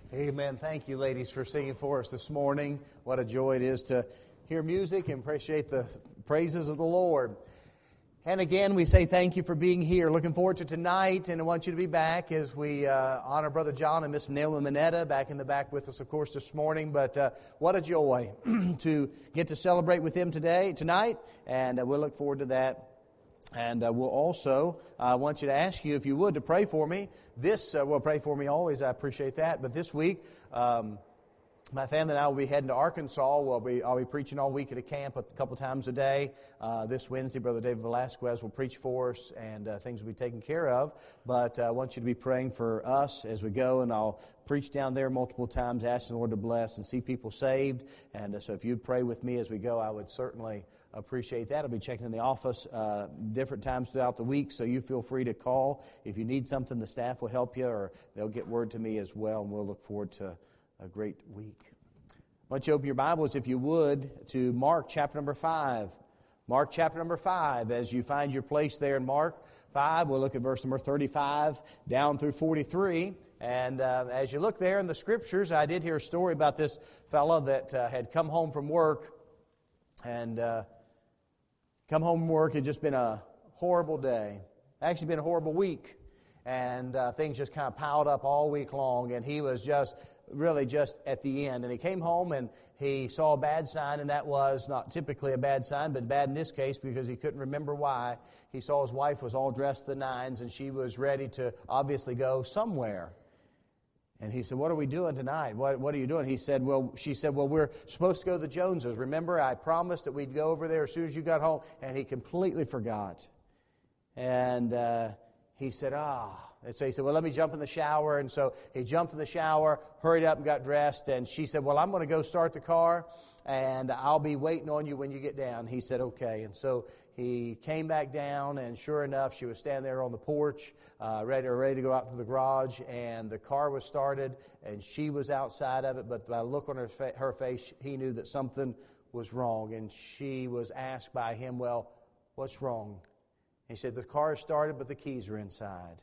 Amen. Thank you, ladies, for singing for us this morning. What a joy it is to hear music and appreciate the praises of the Lord. And again, we say thank you for being here. Looking forward to tonight, and I want you to be back as we honor Brother John and Miss Naomi Minetta back in the back with us, of course, this morning. But what a joy to get to celebrate with them tonight, and we'll look forward to that. And we'll also want you to ask you, if you would, to pray for me. Well, pray for me always. I appreciate that. But this week, my family and I will be heading to Arkansas. I'll be preaching all week at a camp a couple times a day. This Wednesday, Brother David Velasquez will preach for us, and things will be taken care of. But I want you to be praying for us as we go, and I'll preach down there multiple times, asking the Lord to bless and see people saved. And so if you'd pray with me as we go, I would certainly appreciate that. I'll be checking in the office different times throughout the week, so you feel free to call. If you need something, the staff will help you, or they'll get word to me as well, and we'll look forward to a great week. I want you to open your Bibles, if you would, to Mark chapter number 5. Mark chapter number 5. As you find your place there in Mark 5, we'll look at verse number 35 down through 43. And as you look there in the Scriptures, I did hear a story about this fellow that had come home from work, and come home from work. It had just been a horrible day. Actually been a horrible week. And things just kind of piled up all week long, and he was just at the end. And he came home and he saw a bad sign, and that was not typically a bad sign, but bad in this case because he couldn't remember why. He saw his wife was all dressed to the nines, and she was ready to obviously go somewhere. And he said, "What are we doing tonight? What are you doing?" She said, "Well, we're supposed to go to the Joneses. Remember, I promised that we'd go over there as soon as you got home." And he completely forgot. And he said, And so he said, "Well, let me jump in the shower." And so he jumped in the shower, hurried up and got dressed. And she said, "Well, I'm going to go start the car, and I'll be waiting on you when you get down." He said, "Okay." And so he came back down, and sure enough, she was standing there on the porch, ready to go out to the garage. And the car was started, and she was outside of it. But by the look on her face, he knew that something was wrong. And she was asked by him, "Well, what's wrong?" He said, "The car is started, but the keys are inside."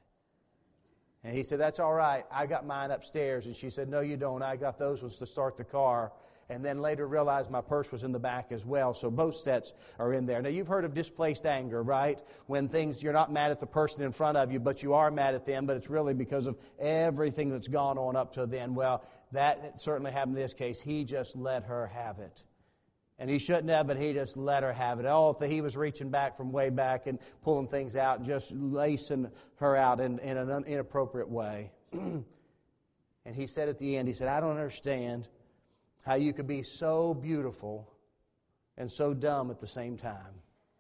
And he said, "That's all right. I got mine upstairs." And she said, "No, you don't. I got those ones to start the car." And then later realized my purse was in the back as well. So both sets are in there. Now, you've heard of displaced anger, right? When you're not mad at the person in front of you, but you are mad at them, but it's really because of everything that's gone on up to then. Well, that certainly happened in this case. He just let her have it. And he shouldn't have, but he just let her have it. He was reaching back from way back and pulling things out and just lacing her out in an inappropriate way. And he said at the end, he said, "I don't understand how you could be so beautiful and so dumb at the same time."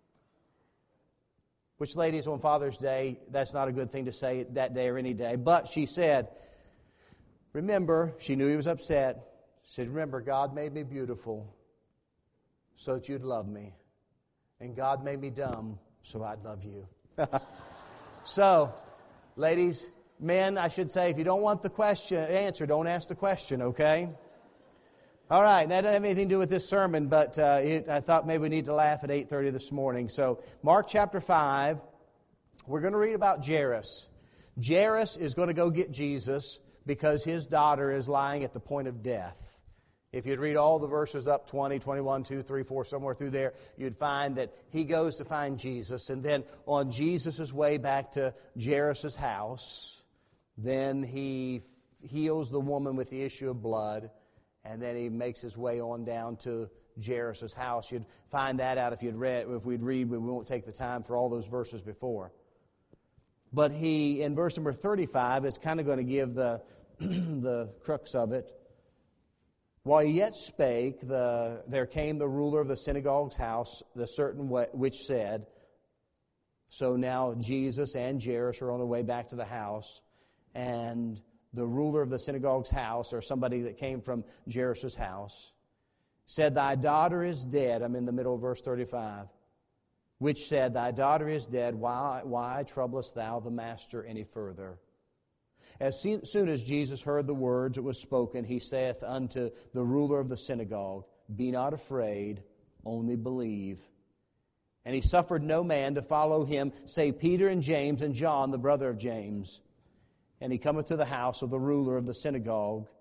Which, ladies, on Father's Day, that's not a good thing to say that day or any day. But she said, remember, she knew he was upset. She said, "Remember, God made me beautiful so that you'd love me. And God made me dumb so I'd love you." So, ladies, men, I should say, if you don't want the answer, don't ask the question, okay? All right, that doesn't have anything to do with this sermon, but I thought maybe we need to laugh at 8:30 this morning. So, Mark chapter 5, we're going to read about Jairus. Jairus is going to go get Jesus because his daughter is lying at the point of death. If you'd read all the verses up 20, 21, 2, 3, 4, somewhere through there, you'd find that he goes to find Jesus. And then on Jesus' way back to Jairus' house, then he heals the woman with the issue of blood. And then he makes his way on down to Jairus' house. You'd find that out if we'd read, but we won't take the time for all those verses before. But in verse number 35, it's kind of going to give the crux of it. While he yet spake, there came the ruler of the synagogue's house, the certain which said, so now Jesus and Jairus are on their way back to the house, and the ruler of the synagogue's house, or somebody that came from Jairus' house, said, "Thy daughter is dead." I'm in the middle of verse 35. Which said, "Thy daughter is dead. Why troublest thou the master any further?" As soon as Jesus heard the words that was spoken, he saith unto the ruler of the synagogue, "Be not afraid, only believe." And he suffered no man to follow him, save Peter and James and John, the brother of James. And he cometh to the house of the ruler of the synagogue.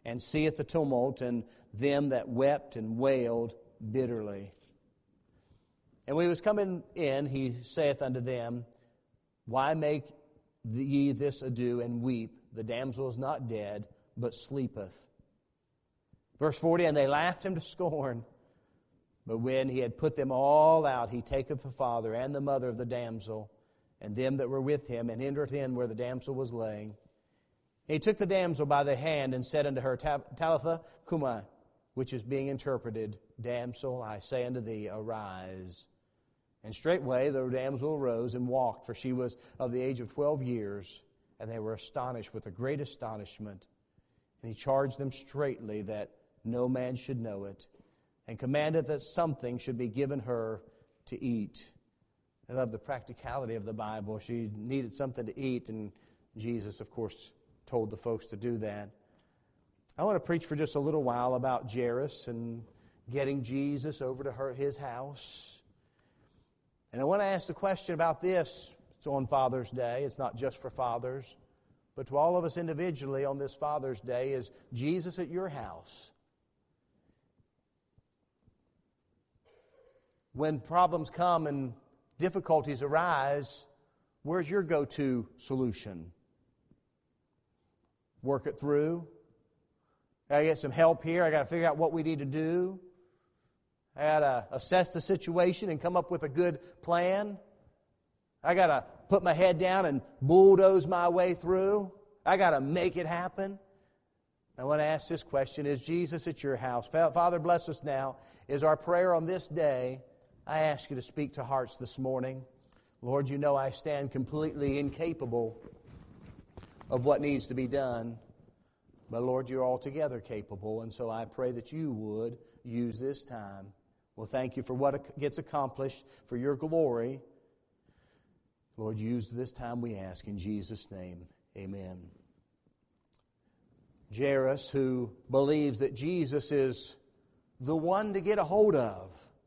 and seeth the tumult, and them that wept and wailed bitterly. And when he was coming in, he saith unto them, Why make ye this ado and weep? The damsel is not dead, but sleepeth. Verse 40, And they laughed him to scorn. But when he had put them all out, he taketh the father and the mother of the damsel, and them that were with him, and entereth in where the damsel was laying. And he took the damsel by the hand, and said unto her, Talitha cumi, which is being interpreted, Damsel, I say unto thee, arise. And straightway the damsel arose and walked, for she was of the age of 12 years, and they were astonished with a great astonishment. And he charged them straitly that no man should know it, and commanded that something should be given her to eat. I love the practicality of the Bible. She needed something to eat, and Jesus, of course, told the folks to do that. I want to preach for just a little while about Jairus and getting Jesus over to his house. And I want to ask the question about this. It's on Father's Day. It's not just for fathers, but to all of us individually on this Father's Day, is Jesus at your house? When problems come and difficulties arise, where's your go-to solution? Work it through? I got to get some help here. I got to figure out what we need to do. I got to assess the situation and come up with a good plan. I got to put my head down and bulldoze my way through. I got to make it happen. I want to ask this question: is Jesus at your house? Father, bless us now. Is our prayer on this day? I ask you to speak to hearts this morning. Lord, you know I stand completely incapable of what needs to be done. But Lord, you're altogether capable, and so I pray that you would use this time. Well, thank you for what gets accomplished for your glory. Lord, use this time, we ask, in Jesus' name. Amen. Jairus, who believes that Jesus is the one to get a hold of.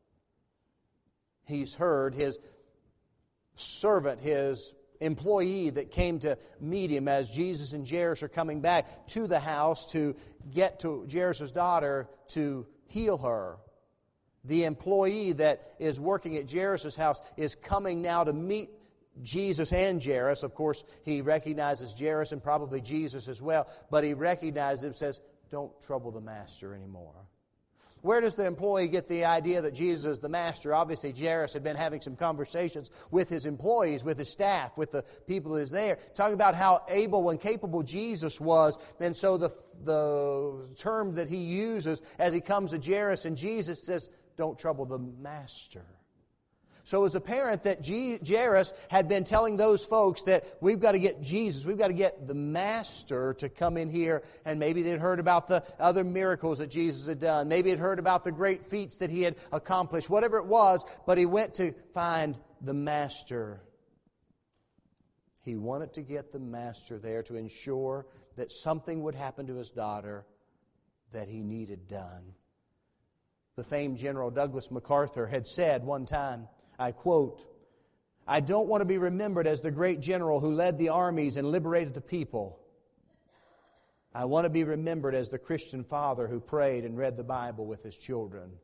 He's heard his servant, his employee that came to meet him as Jesus and Jairus are coming back to the house to get to Jairus' daughter to heal her. The employee that is working at Jairus' house is coming now to meet Jesus and Jairus. Of course, he recognizes Jairus and probably Jesus as well, but he recognizes him and says, "Don't trouble the master anymore." Where does the employee get the idea that Jesus is the master? Obviously, Jairus had been having some conversations with his employees, with his staff, with the people that is there, talking about how able and capable Jesus was. And so the term that he uses as he comes to Jairus and Jesus says, "Don't trouble the master." So it was apparent that Jairus had been telling those folks that we've got to get Jesus, we've got to get the Master to come in here. And maybe they'd heard about the other miracles that Jesus had done. Maybe they'd heard about the great feats that he had accomplished. Whatever it was, but he went to find the Master. He wanted to get the Master there to ensure that something would happen to his daughter that he needed done. The famed General Douglas MacArthur had said one time, I quote, "I don't want to be remembered as the great general who led the armies and liberated the people. I want to be remembered as the Christian father who prayed and read the Bible with his children."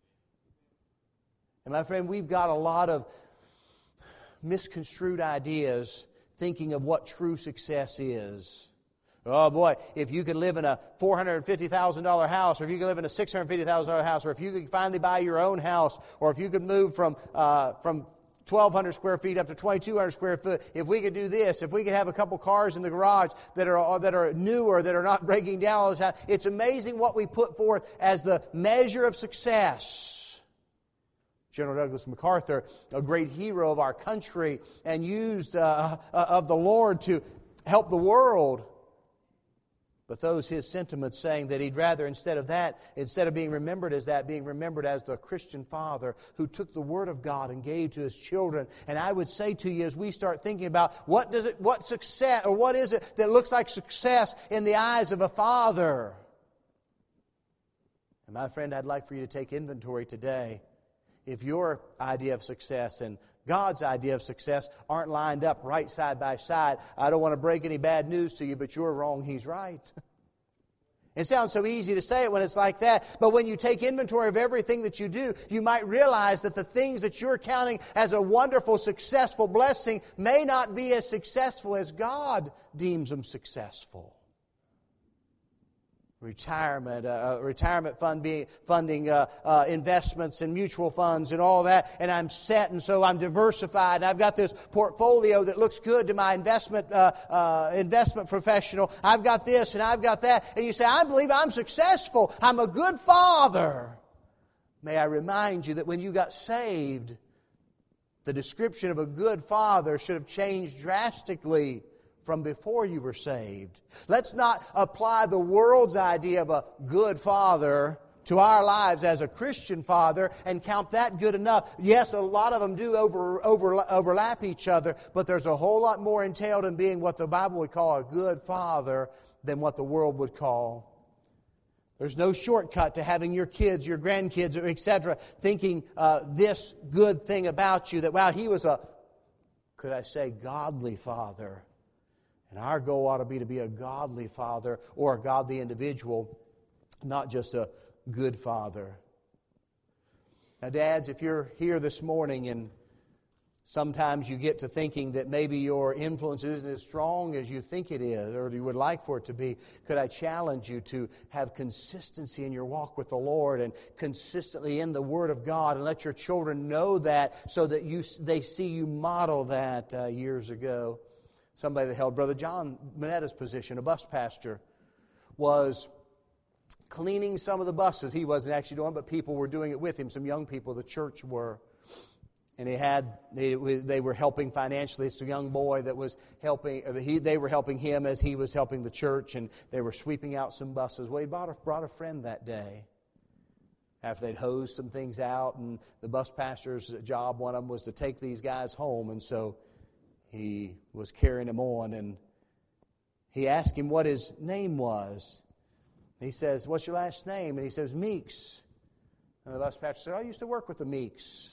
And my friend, we've got a lot of misconstrued ideas thinking of what true success is. Oh boy, if you could live in a $450,000 house, or if you could live in a $650,000 house, or if you could finally buy your own house, or if you could move from 1,200 square feet up to 2,200 square feet, if we could do this, if we could have a couple cars in the garage that are newer, that are not breaking down all the time, it's amazing what we put forth as the measure of success. General Douglas MacArthur, a great hero of our country, and used of the Lord to help the world. But those his sentiments saying that he'd rather, instead of being remembered as that, being remembered as the Christian father who took the Word of God and gave to his children. And I would say to you, as we start thinking about what is it that looks like success in the eyes of a father? And my friend, I'd like for you to take inventory today. If your idea of success and God's idea of success aren't lined up right side by side, I don't want to break any bad news to you, but you're wrong, He's right. It sounds so easy to say it when it's like that, but when you take inventory of everything that you do, you might realize that the things that you're counting as a wonderful, successful blessing may not be as successful as God deems them successful. Retirement funding, investments and mutual funds and all that, and I'm set, and so I'm diversified, and I've got this portfolio that looks good to my investment professional. I've got this and I've got that, and you say, I believe I'm successful. I'm a good father. May I remind you that when you got saved, the description of a good father should have changed drastically from before you were saved. Let's not apply the world's idea of a good father to our lives as a Christian father and count that good enough. Yes, a lot of them do overlap each other, but there's a whole lot more entailed in being what the Bible would call a good father than what the world would call. There's no shortcut to having your kids, your grandkids, etc., thinking this good thing about you, that, wow, he was a, could I say, godly father. And our goal ought to be a godly father or a godly individual, not just a good father. Now, dads, if you're here this morning and sometimes you get to thinking that maybe your influence isn't as strong as you think it is or you would like for it to be, could I challenge you to have consistency in your walk with the Lord and consistently in the Word of God, and let your children know that so that they see you model that years ago. Somebody that held Brother John Manetta's position, a bus pastor, was cleaning some of the buses. He wasn't actually doing it, but people were doing it with him. Some young people, the church were. And they were helping financially. It's a young boy that was helping, they were helping him as he was helping the church, and they were sweeping out some buses. Well, he brought a friend that day. After they'd hosed some things out, and the bus pastor's job, one of them, was to take these guys home, and so he was carrying him on, and he asked him what his name was. He says, what's your last name? And he says, Meeks. And the bus pastor said, I used to work with the Meeks.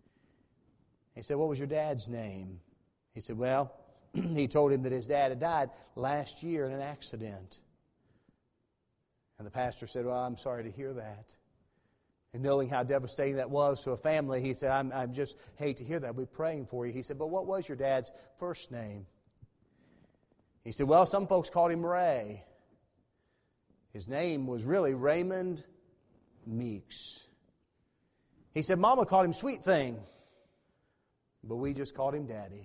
He said, what was your dad's name? He said, well, he told him that his dad had died last year in an accident. And the pastor said, well, I'm sorry to hear that. And knowing how devastating that was to a family, he said, I just hate to hear that. We're praying for you. He said, but what was your dad's first name? He said, well, some folks called him Ray. His name was really Raymond Meeks. He said, Mama called him Sweet Thing, but we just called him Daddy.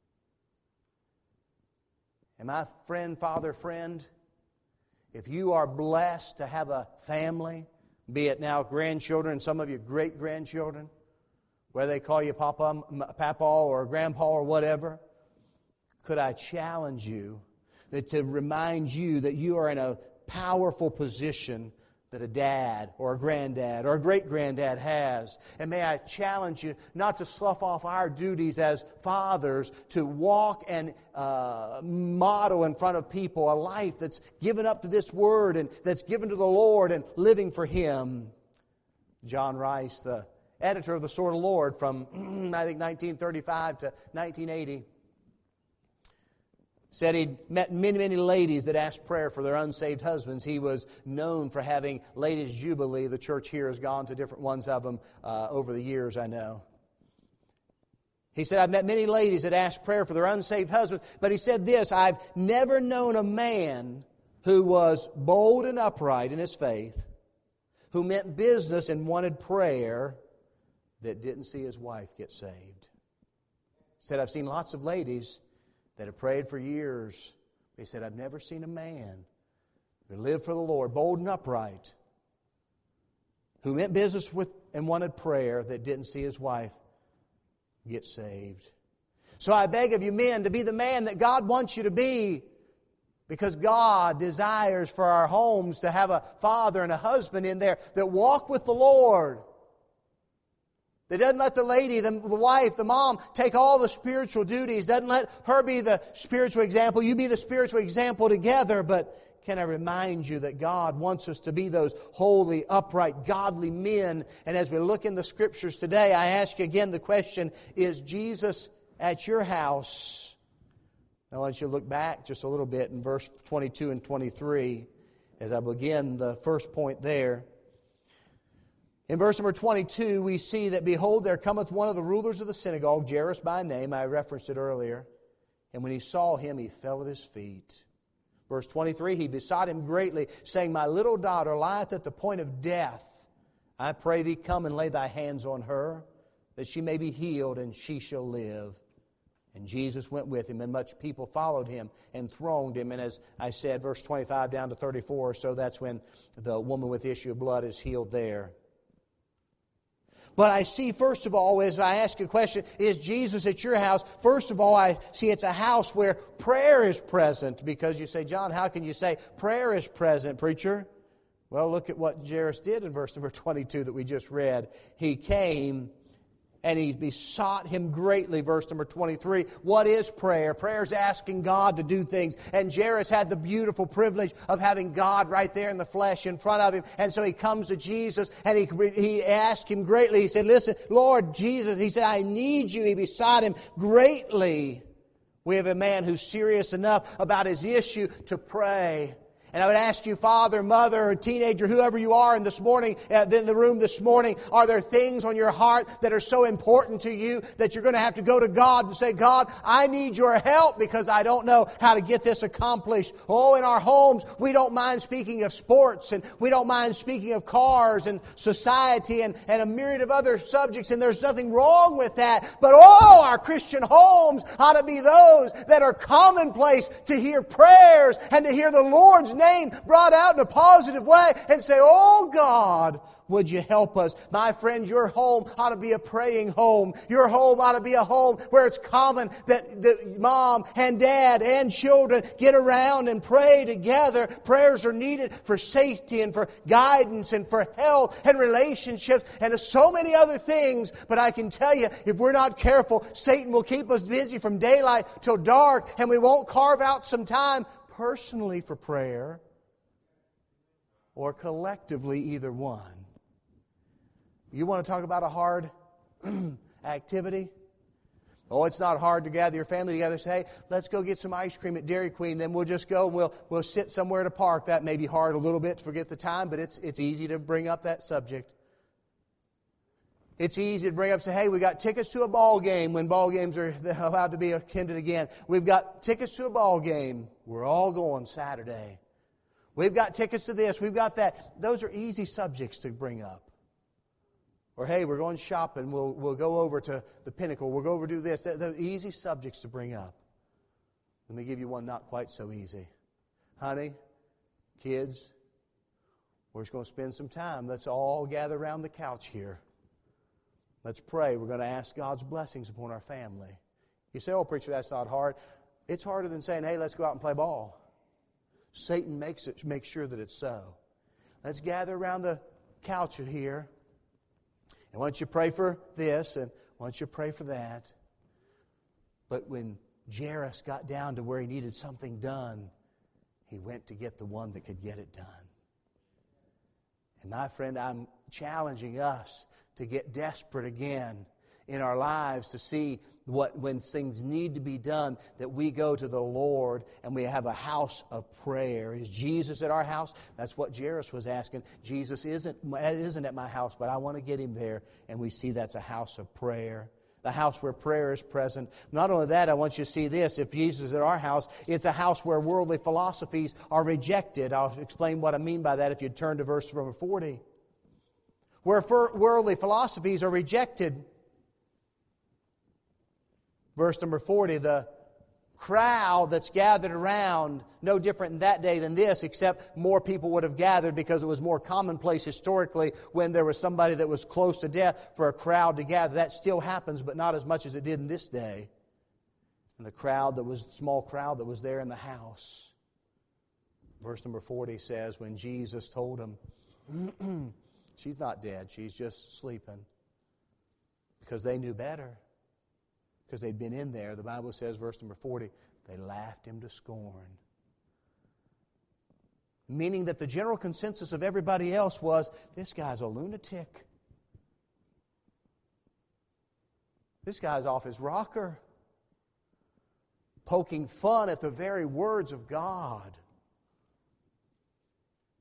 And my father friend, if you are blessed to have a family, be it now grandchildren and some of you great-grandchildren, whether they call you Papa or Grandpa or whatever, could I challenge you to remind you that you are in a powerful position that a dad or a granddad or a great-granddad has. And may I challenge you not to slough off our duties as fathers to walk and model in front of people a life that's given up to this Word and that's given to the Lord and living for Him. John Rice, the editor of the Sword of the Lord from, I think, 1935 to 1980, said he'd met many, many ladies that asked prayer for their unsaved husbands. He was known for having Ladies' Jubilee. The church here has gone to different ones of them over the years, I know. He said, I've met many ladies that asked prayer for their unsaved husbands, but he said this, I've never known a man who was bold and upright in his faith, who meant business and wanted prayer, that didn't see his wife get saved. He said, I've seen lots of ladies that have prayed for years. He said, I've never seen a man who lived for the Lord, bold and upright, who meant business with and wanted prayer, that didn't see his wife get saved. So I beg of you men to be the man that God wants you to be, because God desires for our homes to have a father and a husband in there that walk with the Lord. That doesn't let the lady, the wife, the mom take all the spiritual duties. Doesn't let her be the spiritual example. You be the spiritual example together. But can I remind you that God wants us to be those holy, upright, godly men? And as we look in the Scriptures today, I ask you again the question, is Jesus at your house? Now, I want you to look back just a little bit in verse 22 and 23. as I begin the first point there. In verse number 22, we see that, behold, there cometh one of the rulers of the synagogue, Jairus by name. I referenced it earlier. And when he saw him, he fell at his feet. Verse 23, he besought him greatly, saying, My little daughter lieth at the point of death. I pray thee, come and lay thy hands on her, that she may be healed, and she shall live. And Jesus went with him, and much people followed him and thronged him. And as I said, verse 25 down to 34, so that's when the woman with the issue of blood is healed there. But I see, first of all, as I ask a question, is Jesus at your house? First of all, I see it's a house where prayer is present. Because you say, John, how can you say prayer is present, preacher? Well, look at what Jairus did in verse number 22 that we just read. He came and he besought him greatly, verse number 23. What is prayer? Prayer is asking God to do things. And Jairus had the beautiful privilege of having God right there in the flesh in front of him. And so he comes to Jesus and he asked him greatly. He said, listen, Lord Jesus, he said, I need you. He besought him greatly. We have a man who's serious enough about his issue to pray. And I would ask you, father, mother, or teenager, whoever you are in this morning, in the room this morning, are there things on your heart that are so important to you that you're going to have to go to God and say, God, I need your help because I don't know how to get this accomplished. Oh, in our homes, we don't mind speaking of sports, and we don't mind speaking of cars and society and a myriad of other subjects, and there's nothing wrong with that. But oh, our Christian homes ought to be those that are commonplace to hear prayers and to hear the Lord's name brought out in a positive way and say, oh God, would you help us? My friends, your home ought to be a praying home. Your home ought to be a home where it's common that the mom and dad and children get around and pray together. Prayers are needed for safety and for guidance and for health and relationships and so many other things. But I can tell you, if we're not careful, Satan will keep us busy from daylight till dark, and we won't carve out some time personally for prayer or collectively, either one. You want to talk about a hard activity? Oh, it's not hard to gather your family together and say, hey, let's go get some ice cream at Dairy Queen. Then we'll just go and we'll sit somewhere at a park. That may be hard a little bit to forget the time, but it's easy to bring up that subject. It's easy to bring up and say, hey, we got tickets to a ball game when ball games are allowed to be attended again. We've got tickets to a ball game. We're all going Saturday. We've got tickets to this. We've got that. Those are easy subjects to bring up. Or, hey, we're going shopping. We'll go over to the Pinnacle. We'll go over to do this. They're easy subjects to bring up. Let me give you one not quite so easy. Honey, kids, we're just going to spend some time. Let's all gather around the couch here. Let's pray. We're going to ask God's blessings upon our family. You say, oh, preacher, that's not hard. It's harder than saying, hey, let's go out and play ball. Satan makes sure that it's so. Let's gather around the couch here. And why don't you pray for this, and why don't you pray for that. But when Jairus got down to where he needed something done, he went to get the one that could get it done. And my friend, I'm challenging us to get desperate again in our lives to see when things need to be done, that we go to the Lord and we have a house of prayer. Is Jesus at our house? That's what Jairus was asking. Jesus isn't at my house, but I want to get him there. And we see that's a house of prayer. The house where prayer is present. Not only that, I want you to see this. If Jesus is at our house, it's a house where worldly philosophies are rejected. I'll explain what I mean by that if you turn to verse number 40. Where worldly philosophies are rejected. Verse number 40, the crowd that's gathered around, no different in that day than this, except more people would have gathered because it was more commonplace historically when there was somebody that was close to death for a crowd to gather. That still happens, but not as much as it did in this day. And the small crowd that was there in the house. Verse number 40 says, when Jesus told him, she's not dead, she's just sleeping. Because they knew better. Because they'd been in there. The Bible says, verse number 40, they laughed him to scorn. Meaning that the general consensus of everybody else was, this guy's a lunatic. This guy's off his rocker. Poking fun at the very words of God.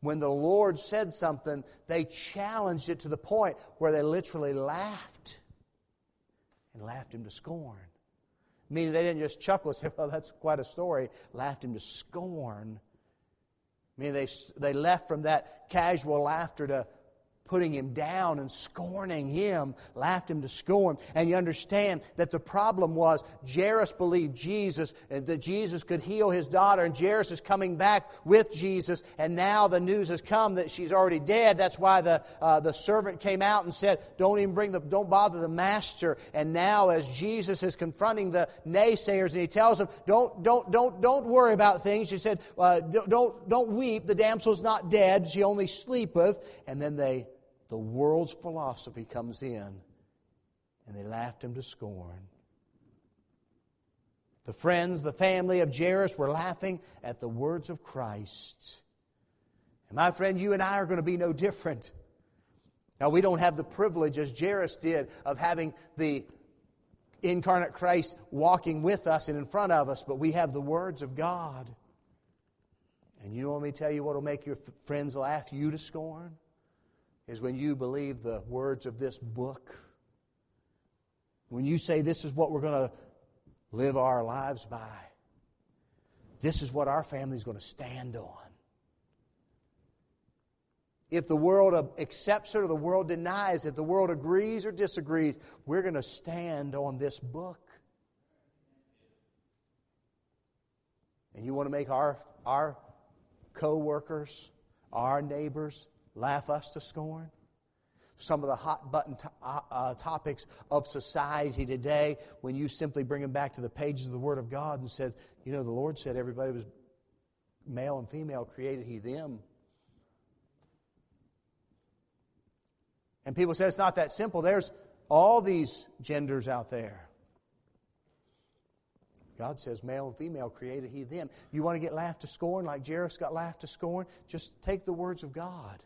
when the Lord said something, they challenged it to the point where they literally laughed. And laughed Him to scorn. Meaning they didn't just chuckle and say, well, that's quite a story. Laughed Him to scorn. Meaning they left from that casual laughter to putting Him down and scorning Him, laughed Him to scorn. And you understand that the problem was Jairus believed Jesus, and that Jesus could heal his daughter, and Jairus is coming back with Jesus, and now the news has come that she's already dead. That's why the servant came out and said, don't bother the master. And now as Jesus is confronting the naysayers, and He tells them, don't worry about things. He said, don't weep. The damsel's not dead. She only sleepeth. And then the world's philosophy comes in, and they laughed Him to scorn. The friends, the family of Jairus were laughing at the words of Christ. And my friend, you and I are going to be no different. Now, we don't have the privilege, as Jairus did, of having the incarnate Christ walking with us and in front of us, but we have the words of God. And you want me to tell you what will make your friends laugh you to scorn? Is when you believe the words of this book. When you say this is what we're going to live our lives by. This is what our family is going to stand on. If the world accepts it or the world denies it, the world agrees or disagrees, we're going to stand on this book. And you want to make our co-workers, our neighbors, laugh us to scorn? Some of the hot-button topics of society today, when you simply bring them back to the pages of the Word of God and said, the Lord said everybody was male and female, created He them. And people say it's not that simple. There's all these genders out there. God says male and female created He them. You want to get laughed to scorn like Jairus got laughed to scorn? Just take the words of God.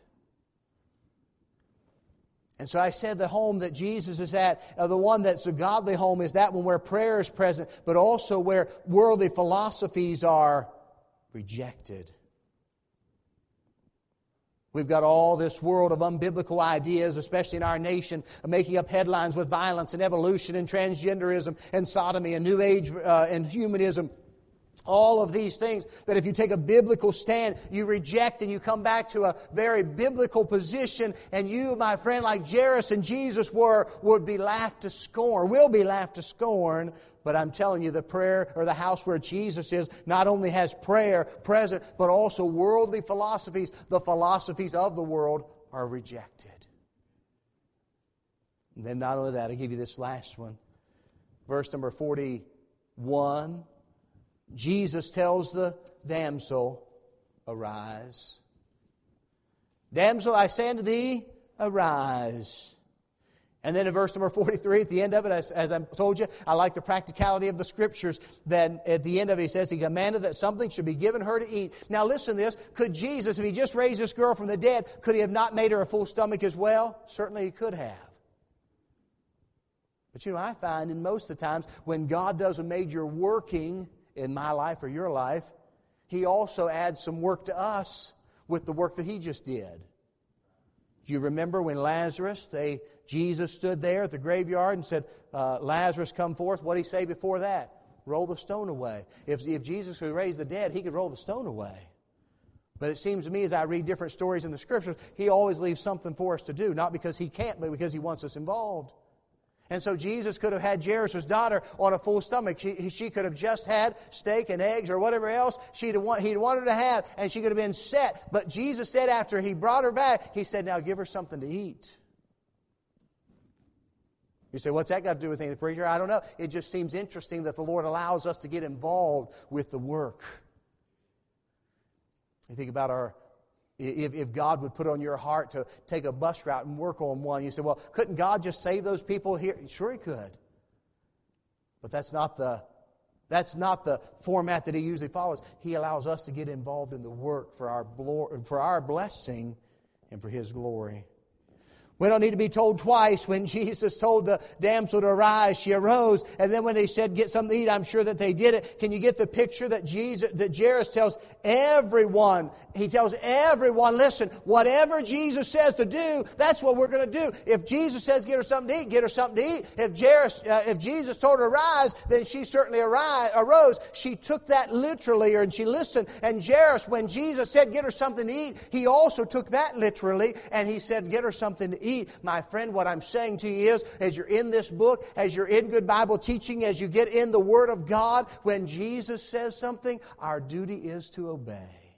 And so I said the home that Jesus is at, the one that's a godly home, is that one where prayer is present, but also where worldly philosophies are rejected. We've got all this world of unbiblical ideas, especially in our nation, making up headlines with violence and evolution and transgenderism and sodomy and New Age and humanism. All of these things that if you take a biblical stand, you reject and you come back to a very biblical position, and you, my friend, like Jairus and Jesus would be laughed to scorn, will be laughed to scorn. But I'm telling you, the prayer or the house where Jesus is not only has prayer present, but also worldly philosophies. The philosophies of the world are rejected. And then not only that, I'll give you this last one. Verse number 41. Jesus tells the damsel, arise. Damsel, I say unto thee, arise. And then in verse number 43, at the end of it, as I told you, I like the practicality of the Scriptures. Then at the end of it, he says, He commanded that something should be given her to eat. Now listen to this. Could Jesus, if He just raised this girl from the dead, could He have not made her a full stomach as well? Certainly He could have. But I find in most of the times when God does a major working in my life or your life, He also adds some work to us with the work that He just did. Do you remember when Jesus stood there at the graveyard and said, Lazarus, come forth? What did He say before that? Roll the stone away. If Jesus could raise the dead, He could roll the stone away. But it seems to me as I read different stories in the Scriptures, He always leaves something for us to do. Not because He can't, but because He wants us involved. And so Jesus could have had Jairus' daughter on a full stomach. She could have just had steak and eggs or whatever else he'd wanted to have, and she could have been set. But Jesus said after He brought her back, He said, now give her something to eat. You say, what's that got to do with anything, preacher? I don't know. It just seems interesting that the Lord allows us to get involved with the work. You think about if God would put on your heart to take a bus route and work on one, you say, well, couldn't God just save those people here? Sure He could. But that's not the format that He usually follows. He allows us to get involved in the work for our blessing and for His glory. We don't need to be told twice. When Jesus told the damsel to arise, she arose. And then when they said, get something to eat, I'm sure that they did it. Can you get the picture that Jairus tells everyone? He tells everyone, listen, whatever Jesus says to do, that's what we're going to do. If Jesus says get her something to eat, get her something to eat. If Jesus told her to arise, then she certainly arose. She took that literally, and she listened. And Jairus, when Jesus said get her something to eat, he also took that literally, and he said get her something to eat. My friend, what I'm saying to you is, as you're in this book, as you're in good Bible teaching, as you get in the Word of God, when Jesus says something, our duty is to obey.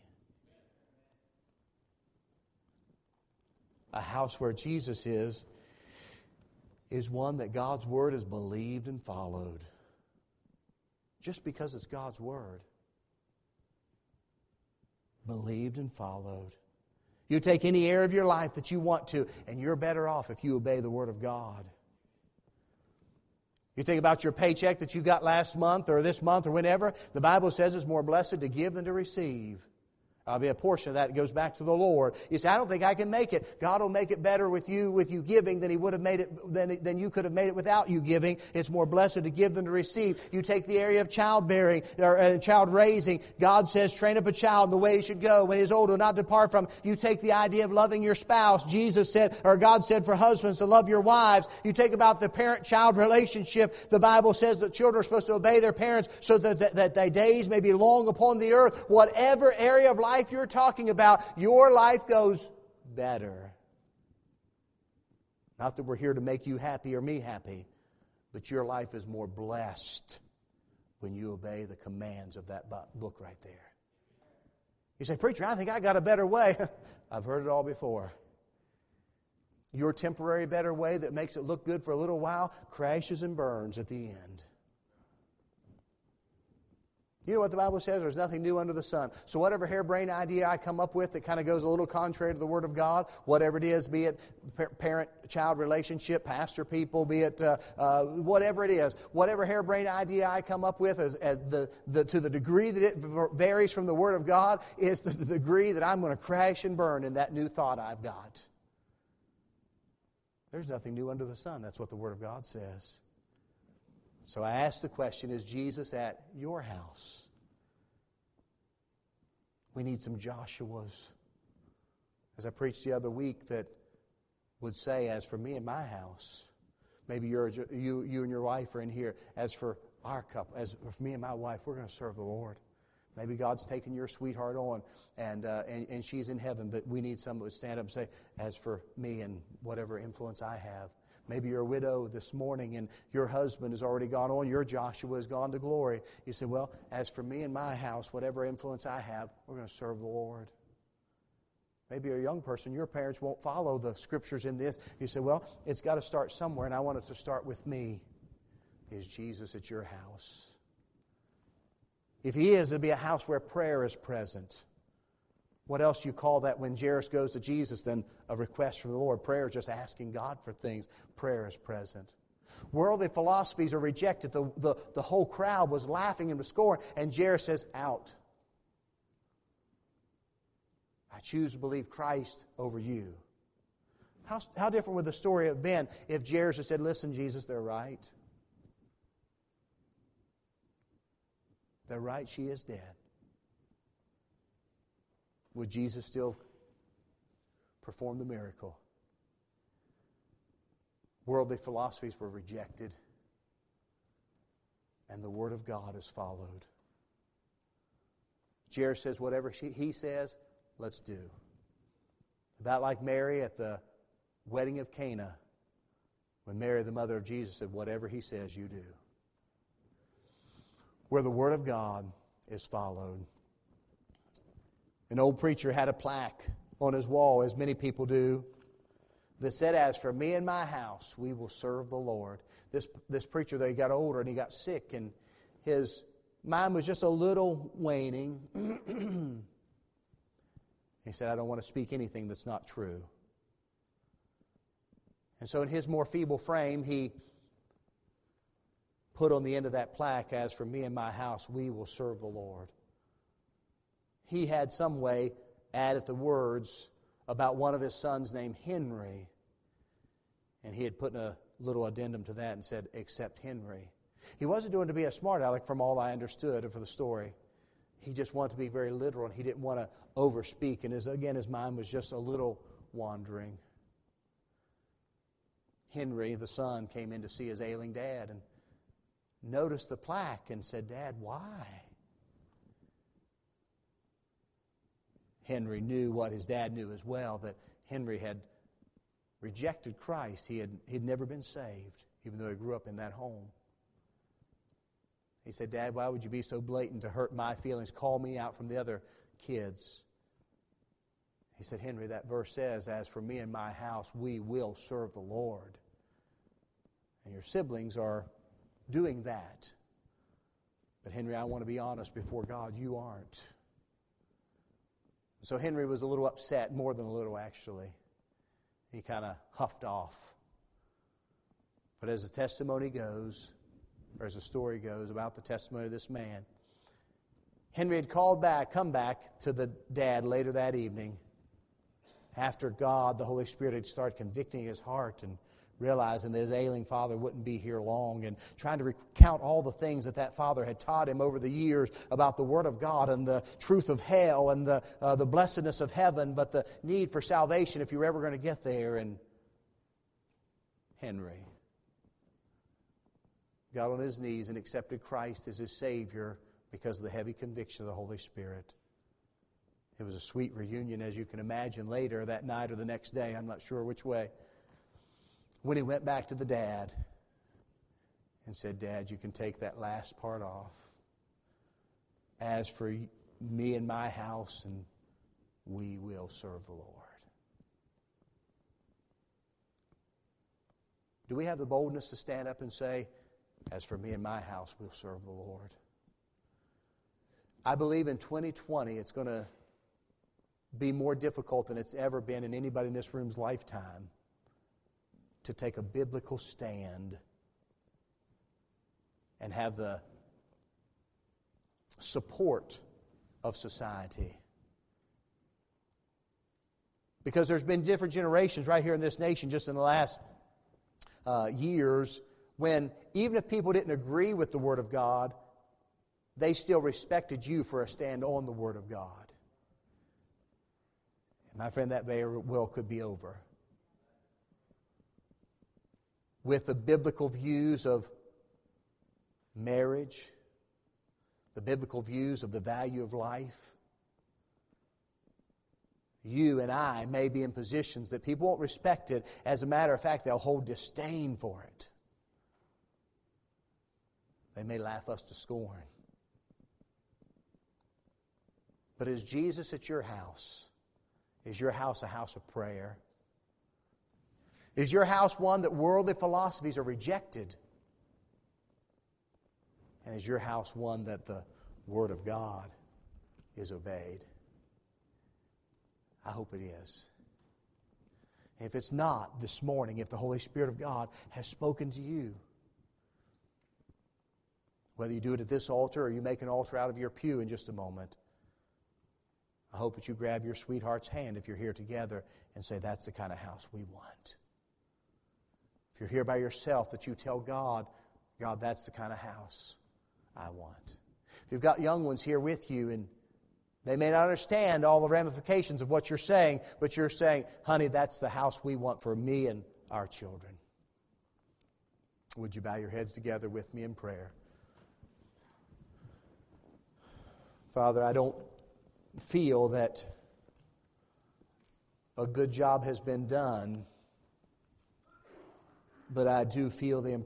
A house where Jesus is one that God's Word is believed and followed. Just because it's God's Word. Believed and followed. You take any area of your life that you want to, and you're better off if you obey the Word of God. You think about your paycheck that you got last month or this month or whenever. The Bible says it's more blessed to give than to receive. I'll be a portion of that goes back to the Lord. You say, I don't think I can make it. God will make it better with you giving than He would have made it than you could have made it without you giving. It's more blessed to give than to receive. You take the area of childbearing or child raising. God says, train up a child in the way he should go. When he is old, will not depart from. You take the idea of loving your spouse. Jesus said, or God said for husbands to love your wives. You take about the parent-child relationship. The Bible says that children are supposed to obey their parents so that their days may be long upon the earth. Whatever area of life you're talking about, your life goes better. Not that we're here to make you happy or me happy, but your life is more blessed when you obey the commands of that book right there. You say, preacher, I think I got a better way. I've heard it all before. Your temporary better way that makes it look good for a little while crashes and burns at the end. You know what the Bible says? There's nothing new under the sun. So whatever harebrained idea I come up with that kind of goes a little contrary to the Word of God, whatever it is, be it parent-child relationship, pastor people, be it whatever it is, whatever harebrained idea I come up with, to the degree that it varies from the Word of God, is the degree that I'm going to crash and burn in that new thought I've got. There's nothing new under the sun. That's what the Word of God says. So I ask the question, is Jesus at your house? We need some Joshuas. As I preached the other week, that would say, as for me and my house, maybe you and your wife are in here, as for our couple, as for me and my wife, we're going to serve the Lord. Maybe God's taken your sweetheart on and she's in heaven, but we need someone to stand up and say, as for me and whatever influence I have. Maybe you're a widow this morning and your husband has already gone on. Your Joshua has gone to glory. You say, well, as for me and my house, whatever influence I have, we're going to serve the Lord. Maybe you're a young person. Your parents won't follow the Scriptures in this. You say, well, it's got to start somewhere, and I want it to start with me. Is Jesus at your house? If He is, it'll be a house where prayer is present. What else you call that when Jairus goes to Jesus than a request from the Lord? Prayer is just asking God for things. Prayer is present. Worldly philosophies are rejected. The whole crowd was laughing and scorn. And Jairus says, out. I choose to believe Christ over you. How different would the story have been if Jairus had said, listen, Jesus, they're right. They're right, she is dead. Would Jesus still perform the miracle? Worldly philosophies were rejected, and the Word of God is followed. Jairus says, whatever he says, let's do. About like Mary at the wedding of Cana, when Mary, the mother of Jesus, said, whatever He says, you do. Where the Word of God is followed. An old preacher had a plaque on his wall, as many people do, that said, as for me and my house, we will serve the Lord. This preacher, though, he got older and he got sick, and his mind was just a little waning. He said, I don't want to speak anything that's not true. And so in his more feeble frame, he put on the end of that plaque, as for me and my house, we will serve the Lord. He had some way added the words about one of his sons named Henry. And he had put a little addendum to that and said, except Henry. He wasn't doing it to be a smart aleck from all I understood for the story. He just wanted to be very literal, and he didn't want to overspeak. And his mind was just a little wandering. Henry, the son, came in to see his ailing dad and noticed the plaque and said, Dad, why? Henry knew what his dad knew as well, that Henry had rejected Christ. He'd never been saved, even though he grew up in that home. He said, Dad, why would you be so blatant to hurt my feelings? Call me out from the other kids. He said, Henry, that verse says, as for me and my house, we will serve the Lord. And your siblings are doing that. But Henry, I want to be honest before God, you aren't. So Henry was a little upset, more than a little actually. He kind of huffed off. But as the testimony goes, or as the story goes about the testimony of this man, Henry had come back to the dad later that evening after God, the Holy Spirit, had started convicting his heart and realizing that his ailing father wouldn't be here long, and trying to recount all the things that father had taught him over the years about the Word of God and the truth of hell and the blessedness of heaven, but the need for salvation if you were ever going to get there. And Henry got on his knees and accepted Christ as his Savior because of the heavy conviction of the Holy Spirit. It was a sweet reunion, as you can imagine, later that night or the next day. I'm not sure which way. When he went back to the dad and said, Dad, you can take that last part off. As for me and my house, and we will serve the Lord. Do we have the boldness to stand up and say, as for me and my house, we'll serve the Lord? I believe in 2020 it's going to be more difficult than it's ever been in anybody in this room's lifetime to take a biblical stand and have the support of society. Because there's been different generations right here in this nation just in the last years when even if people didn't agree with the Word of God, they still respected you for a stand on the Word of God. And my friend, that very well could be over. With the biblical views of marriage, the biblical views of the value of life, you and I may be in positions that people won't respect it. As a matter of fact, they'll hold disdain for it. They may laugh us to scorn. But is Jesus at your house? Is your house a house of prayer? Is your house one that worldly philosophies are rejected? And is your house one that the Word of God is obeyed? I hope it is. If it's not this morning, if the Holy Spirit of God has spoken to you, whether you do it at this altar or you make an altar out of your pew in just a moment, I hope that you grab your sweetheart's hand if you're here together and say, that's the kind of house we want. If you're here by yourself, that you tell God, God, that's the kind of house I want. If you've got young ones here with you and they may not understand all the ramifications of what you're saying, but you're saying, honey, that's the house we want for me and our children. Would you bow your heads together with me in prayer? Father, I don't feel that a good job has been done, but I do feel the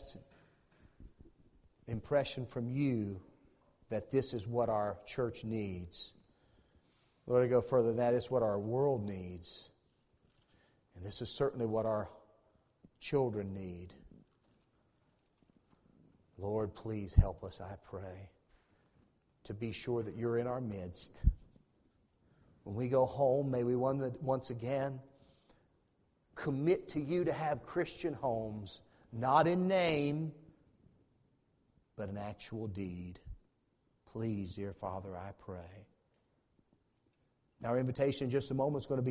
impression from you that this is what our church needs. Lord, I go further than that. It's what our world needs. And this is certainly what our children need. Lord, please help us, I pray, to be sure that you're in our midst. When we go home, may we once again commit to you to have Christian homes, not in name, but in actual deed. Please, dear Father, I pray. Our invitation in just a moment is going to be